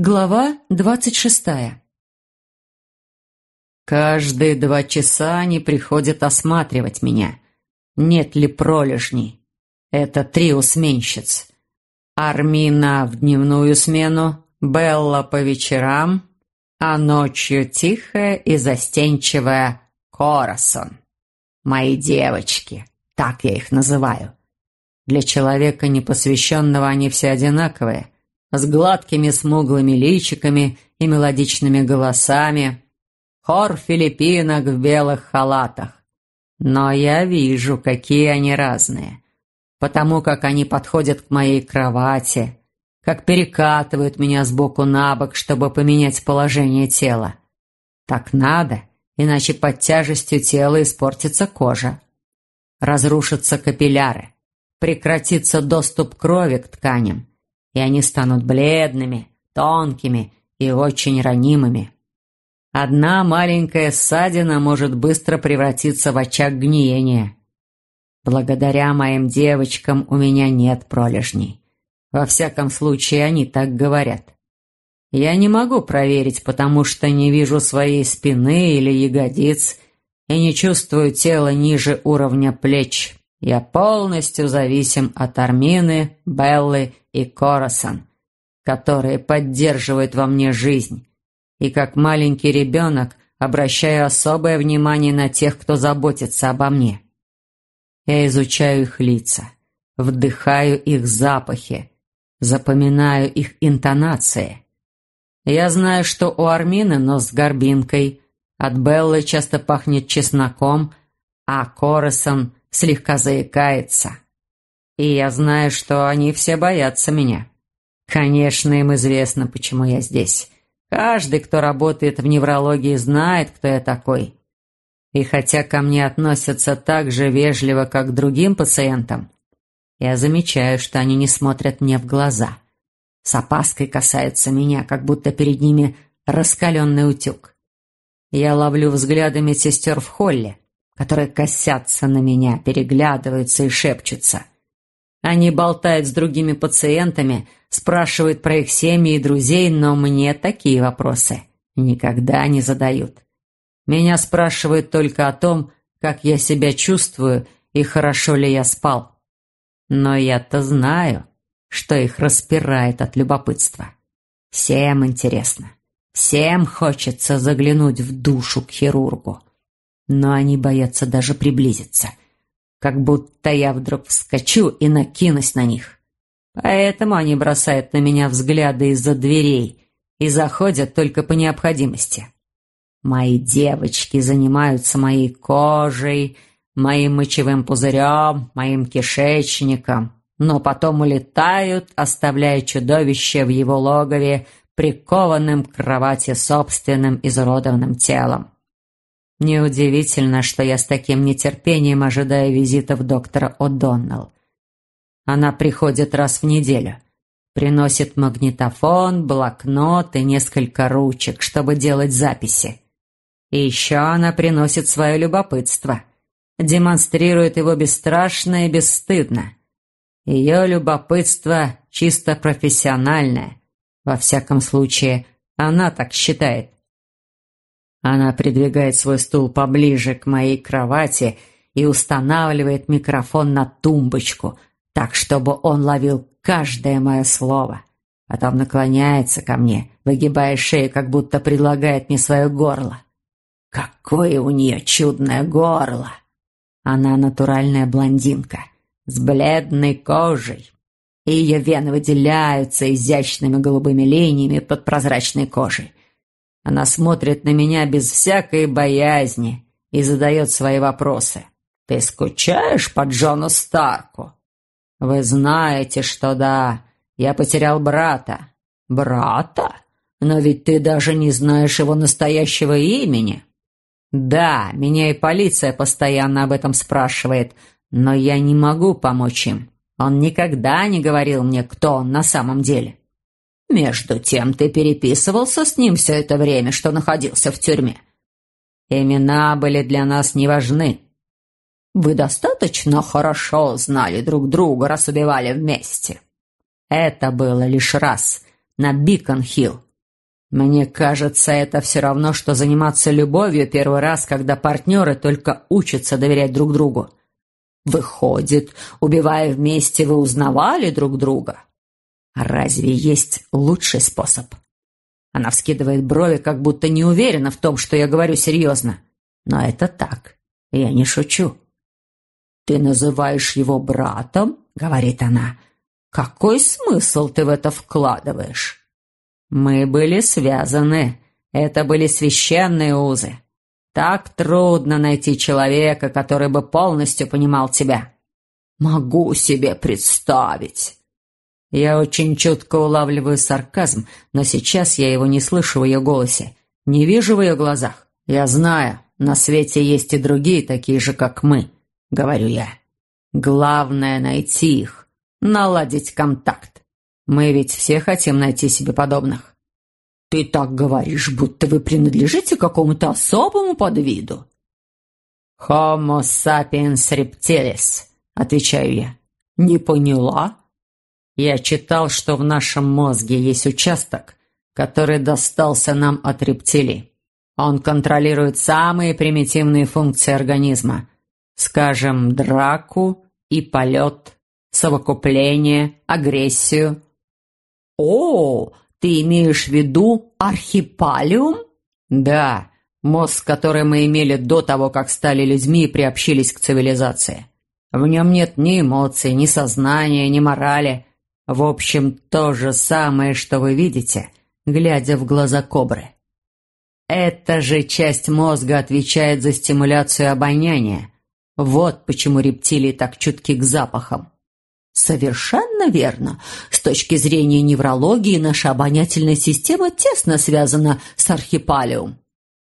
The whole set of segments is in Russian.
Глава 26. Каждые 2 часа они приходят осматривать меня. Нет ли пролежней? Это трио сменщиц. Армина в дневную смену, Белла по вечерам, а ночью тихая и застенчивая Корасон. Мои девочки, так я их называю. Для человека непосвященного они все одинаковые, с гладкими смуглыми личиками и мелодичными голосами. Хор филиппинок в белых халатах. Но я вижу, какие они разные. Потому как они подходят к моей кровати, как перекатывают меня сбоку на бок, чтобы поменять положение тела. Так надо, иначе под тяжестью тела испортится кожа. Разрушатся капилляры, прекратится доступ крови к тканям, и они станут бледными, тонкими и очень ранимыми. Одна маленькая ссадина может быстро превратиться в очаг гниения. Благодаря моим девочкам у меня нет пролежней. Во всяком случае, они так говорят. Я не могу проверить, потому что не вижу своей спины или ягодиц и не чувствую тела ниже уровня плеч. Я полностью зависим от Армины, Беллы и Корасон, которые поддерживают во мне жизнь, и как маленький ребенок обращаю особое внимание на тех, кто заботится обо мне. Я изучаю их лица, вдыхаю их запахи, запоминаю их интонации. Я знаю, что у Армины нос с горбинкой, от Беллы часто пахнет чесноком, а Корасон слегка заикается. И я знаю, что они все боятся меня. Конечно, им известно, почему я здесь. Каждый, кто работает в неврологии, знает, кто я такой. И хотя ко мне относятся так же вежливо, как к другим пациентам, я замечаю, что они не смотрят мне в глаза. С опаской касаются меня, как будто перед ними раскаленный утюг. Я ловлю взгляды медсестер в холле, которые косятся на меня, переглядываются и шепчутся. Они болтают с другими пациентами, спрашивают про их семьи и друзей, но мне такие вопросы никогда не задают. Меня спрашивают только о том, как я себя чувствую и хорошо ли я спал. Но я-то знаю, что их распирает от любопытства. Всем интересно, всем хочется заглянуть в душу к хирургу. Но они боятся даже приблизиться, как будто я вдруг вскочу и накинусь на них. Поэтому они бросают на меня взгляды из-за дверей и заходят только по необходимости. Мои девочки занимаются моей кожей, моим мочевым пузырем, моим кишечником, но потом улетают, оставляя чудовище в его логове, прикованным к кровати собственным изуродованным телом. Неудивительно, что я с таким нетерпением ожидаю визитов доктора О'Доннелл. Она приходит раз в неделю, приносит магнитофон, блокнот и несколько ручек, чтобы делать записи. И еще она приносит свое любопытство, демонстрирует его бесстрашно и бесстыдно. Ее любопытство чисто профессиональное. Во всяком случае, она так считает. Она придвигает свой стул поближе к моей кровати и устанавливает микрофон на тумбочку, так, чтобы он ловил каждое мое слово. Потом наклоняется ко мне, выгибая шею, как будто предлагает мне свое горло. Какое у нее чудное горло! Она натуральная блондинка, с бледной кожей, и ее вены выделяются изящными голубыми линиями под прозрачной кожей. Она смотрит на меня без всякой боязни и задает свои вопросы. «Ты скучаешь по Джону Старку?» «Вы знаете, что да, я потерял брата». «Брата? Но ведь ты даже не знаешь его настоящего имени». «Да, меня и полиция постоянно об этом спрашивает, но я не могу помочь им. Он никогда не говорил мне, кто он на самом деле». «Между тем ты переписывался с ним все это время, что находился в тюрьме?» «Имена были для нас не важны». «Вы достаточно хорошо знали друг друга, раз убивали вместе?» «Это было лишь раз, на Бикон-Хилл, Мне кажется, это все равно, что заниматься любовью первый раз, когда партнеры только учатся доверять друг другу. Выходит, убивая вместе, вы узнавали друг друга? А разве есть лучший способ? Она вскидывает брови, как будто не уверена в том, что я говорю серьезно. Но это так. Я не шучу. «Ты называешь его братом?» — говорит она. «Какой смысл ты в это вкладываешь?» «Мы были связаны. Это были священные узы. Так трудно найти человека, который бы полностью понимал тебя». «Могу себе представить». Я очень чутко улавливаю сарказм, но сейчас я его не слышу в ее голосе, не вижу в ее глазах. «Я знаю, на свете есть и другие, такие же, как мы», — говорю я. «Главное — найти их, наладить контакт. Мы ведь все хотим найти себе подобных». «Ты так говоришь, будто вы принадлежите какому-то особому подвиду». «Homo sapiens reptilis», — отвечаю я. «Не поняла?» Я читал, что в нашем мозге есть участок, который достался нам от рептилий. Он контролирует самые примитивные функции организма. Скажем, драку и полет, совокупление, агрессию. «О, ты имеешь в виду архипалиум?» «Да, мозг, который мы имели до того, как стали людьми и приобщились к цивилизации. В нем нет ни эмоций, ни сознания, ни морали. В общем, то же самое, что вы видите, глядя в глаза кобры. Эта же часть мозга отвечает за стимуляцию обоняния. Вот почему рептилии так чутки к запахам». «Совершенно верно. С точки зрения неврологии наша обонятельная система тесно связана с архипалиум».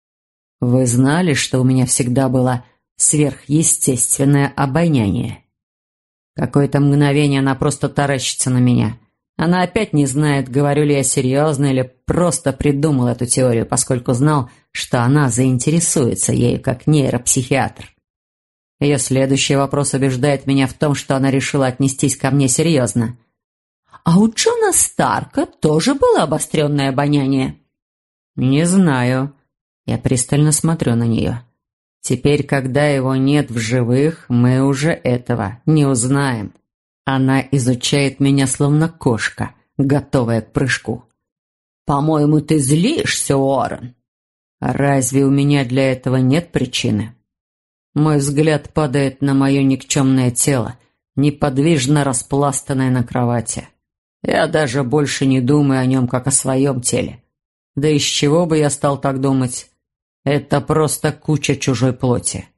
«Вы знали, что у меня всегда было сверхъестественное обоняние?» Какое-то мгновение она просто таращится на меня. Она опять не знает, говорю ли я серьезно или просто придумал эту теорию, поскольку знал, что она заинтересуется ею как нейропсихиатр. Ее следующий вопрос убеждает меня в том, что она решила отнестись ко мне серьезно. «А у Джона Старка тоже было обостренное обоняние?» «Не знаю». Я пристально смотрю на нее. Теперь, когда его нет в живых, мы уже этого не узнаем. Она изучает меня словно кошка, готовая к прыжку. «По-моему, ты злишься, Уоррен». «Разве у меня для этого нет причины?» Мой взгляд падает на мое никчемное тело, неподвижно распластанное на кровати. Я даже больше не думаю о нем, как о своем теле. Да из чего бы я стал так думать? Это просто куча чужой плоти.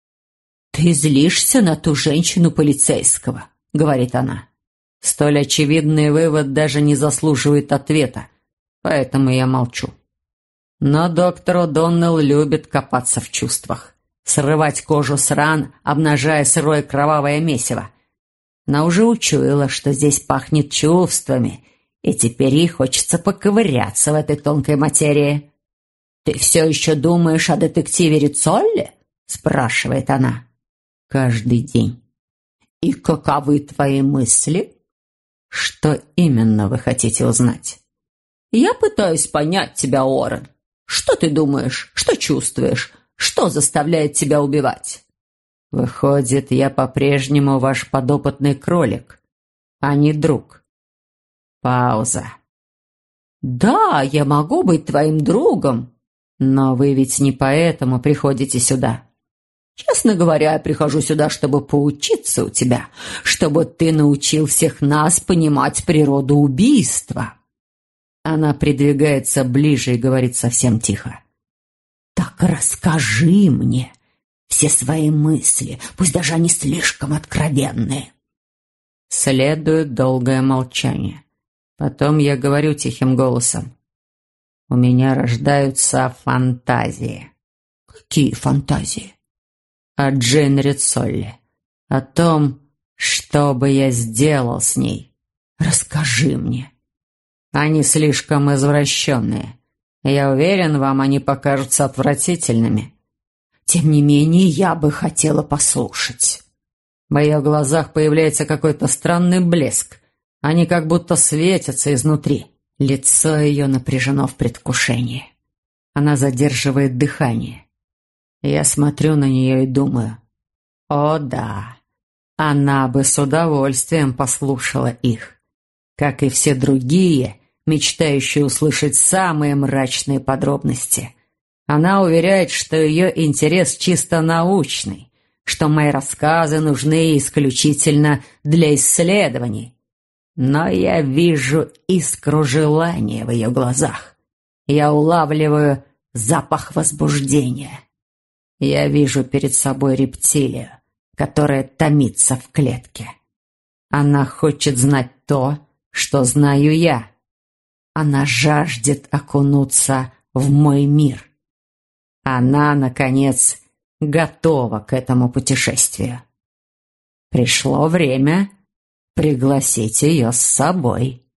«Ты злишься на ту женщину полицейского», — говорит она. Столь очевидный вывод даже не заслуживает ответа, поэтому я молчу. Но доктор О'Доннелл любит копаться в чувствах, срывать кожу с ран, обнажая сырое кровавое месиво. Она уже учуяла, что здесь пахнет чувствами, и теперь ей хочется поковыряться в этой тонкой материи. «Ты все еще думаешь о детективе Риццолли?» — спрашивает она. «Каждый день». «И каковы твои мысли?» «Что именно вы хотите узнать?» «Я пытаюсь понять тебя, Уоррен. Что ты думаешь? Что чувствуешь? Что заставляет тебя убивать?» «Выходит, я по-прежнему ваш подопытный кролик, а не друг». Пауза. «Да, я могу быть твоим другом. Но вы ведь не поэтому приходите сюда. Честно говоря, я прихожу сюда, чтобы поучиться у тебя, чтобы ты научил всех нас понимать природу убийства». Она придвигается ближе и говорит совсем тихо. «Так расскажи мне все свои мысли, пусть даже они слишком откровенные». Следует долгое молчание. Потом я говорю тихим голосом. «У меня рождаются фантазии». «Какие фантазии?» «О Джейн Риццолли. О том, что бы я сделал с ней». «Расскажи мне». «Они слишком извращенные. Я уверен, вам они покажутся отвратительными». «Тем не менее, я бы хотела послушать». В ее глазах появляется какой-то странный блеск. Они как будто светятся изнутри. Лицо ее напряжено в предвкушении. Она задерживает дыхание. Я смотрю на нее и думаю: о да, она бы с удовольствием послушала их, как и все другие, мечтающие услышать самые мрачные подробности. Она уверяет, что ее интерес чисто научный, что мои рассказы нужны исключительно для исследований. Но я вижу искру желания в ее глазах. Я улавливаю запах возбуждения. Я вижу перед собой рептилию, которая томится в клетке. Она хочет знать то, что знаю я. Она жаждет окунуться в мой мир. Она, наконец, готова к этому путешествию. Пришло время пригласить ее с собой.